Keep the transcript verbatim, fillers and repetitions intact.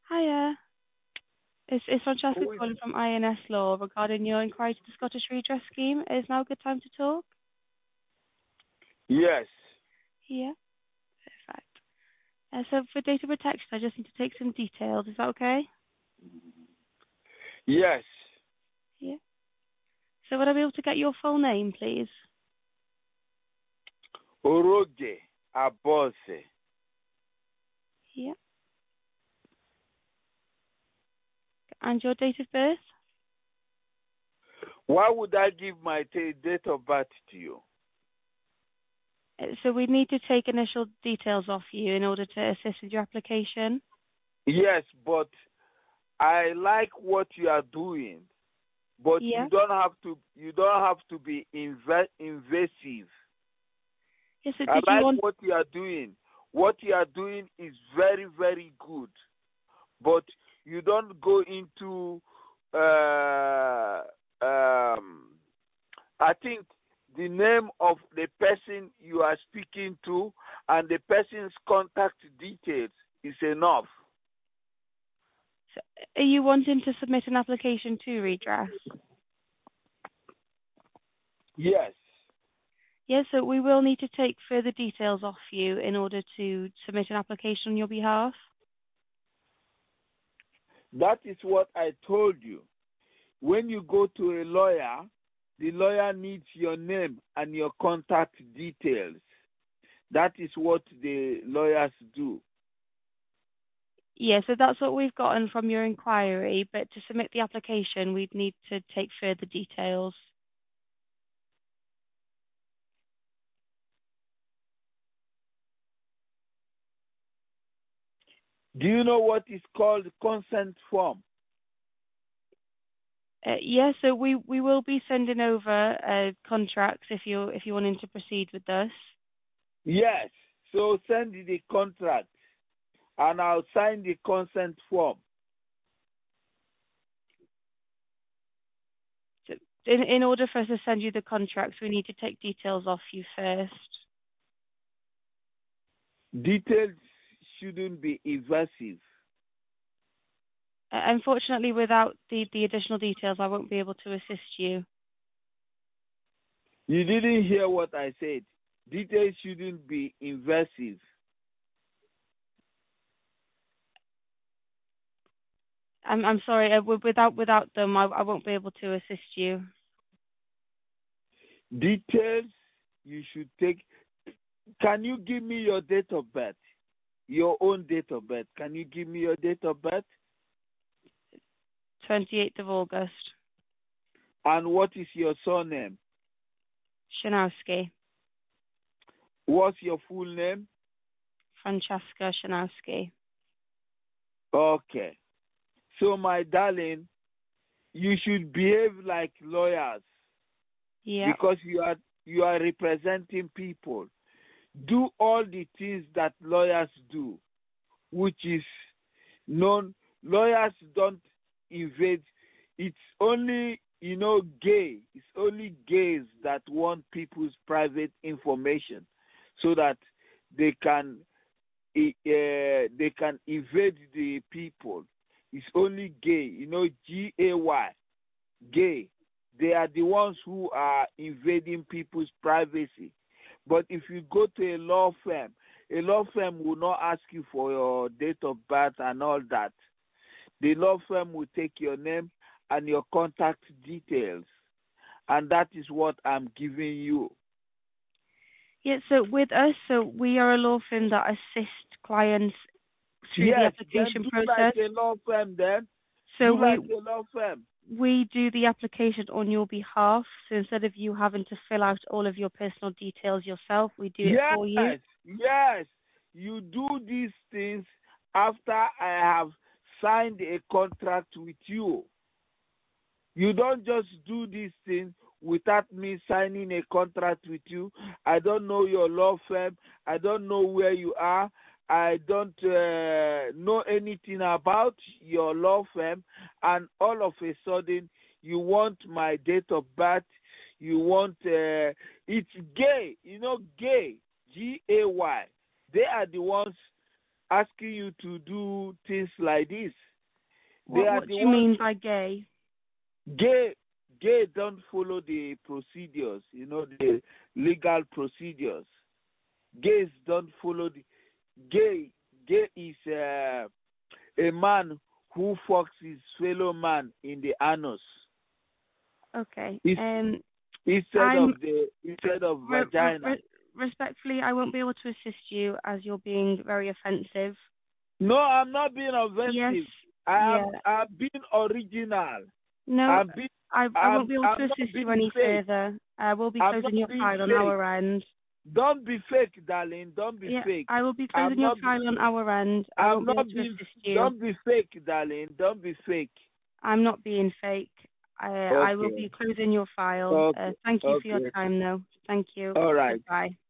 Hiya. It's, it's Francesca Who is- calling from I N S Law regarding your inquiry to the Scottish Redress Scheme. Is now a good time to talk? Yes. Yeah, perfect. Uh, so for data protection, I just need to take some details. Is that okay? Yes. Yeah. So would I be able to get your full name, please? Oroge Abose. Yeah. And your date of birth? Why would I give my ta date of birth to you? Uh, So we need to take initial details off you in order to assist with your application. Yes, but I like what you are doing, but Yeah. you don't have to. You don't have to be inve invasive. Yes. So I did you like want? what you are doing. What you are doing is very, very good, but you don't go into. Uh, um, I think the name of the person you are speaking to and the person's contact details is enough. So are you wanting to submit an application to Redress? Yes. Yes, so we will need to take further details off you in order to submit an application on your behalf. That is what I told you. When you go to a lawyer, the lawyer needs your name and your contact details. That is what the lawyers do. Yeah, so that's what we've gotten from your inquiry, but to submit the application, we'd need to take further details. Do you know what is called consent form? Uh, yeah, so we, we will be sending over uh, contracts if you if you're wanting to proceed with this. Yes. So send me the contract and I'll sign the consent form. So in in order for us to send you the contracts, we need to take details off you first. Details shouldn't be evasive. Uh, unfortunately, without the, the additional details, I won't be able to assist you. You didn't hear what I said. Details shouldn't be invasive. I'm I'm sorry. Uh, wi- without without them, I I won't be able to assist you. Details you should take. Can you give me your date of birth? Your own date of birth. Can you give me your date of birth? twenty-eighth of August. And what is your surname? Shanowski. What's your full name? Francesca Shanowski. Okay. So, my darling, you should behave like lawyers Yeah. because you are you are representing people. Do all the things that lawyers do, which is known. Lawyers don't invade. It's only, you know, gay. It's only gays that want people's private information so that they can uh, they can invade the people. It's only gay, you know, G A Y, gay. They are the ones who are invading people's privacy. But if you go to a law firm, a law firm will not ask you for your date of birth and all that. The law firm will take your name and your contact details. And that is what I'm giving you. Yeah. So with us, so we are a law firm that assist clients through the Yes, then application do like process. a law firm then. So Do we like a law firm. we do the application on your behalf. So instead of you having to fill out all of your personal details yourself, we do it for you. Yes, yes. You do these things after I have signed a contract with you. You don't just do these things without me signing a contract with you. I don't know your law firm. I don't know where you are. I don't uh, know anything about your law firm. And all of a sudden, you want my date of birth. You want, uh, it's gay, you know, gay, G A Y. They are the ones asking you to do things like this. They What, are what the do you ones mean by gay? gay gay don't follow the procedures, you know, the legal procedures. Gays don't follow the gay. Gay is uh, a man who fucks his fellow man in the anus. Okay. It's, Um, instead I'm of the instead of re- re- vagina. re- respectfully, I won't be able to assist you as you're being very offensive. No, I'm not being Yes. offensive. I am Yeah. I'm being original. No, I'm being I I won't I'm, be able I'm to not assist you being any fake. further. Uh, we'll be I'm closing your not being file on fake. our end. Don't be fake, darling. Don't be Yeah, fake. I will be I'm closing your not. file on our end. I I'm won't be able not to being. assist you. Don't be fake, darling. Don't be fake. I'm not being fake. I I will Okay. be closing your file. Uh, Okay. thank you for your Okay. time, though. Thank you. All right. Goodbye.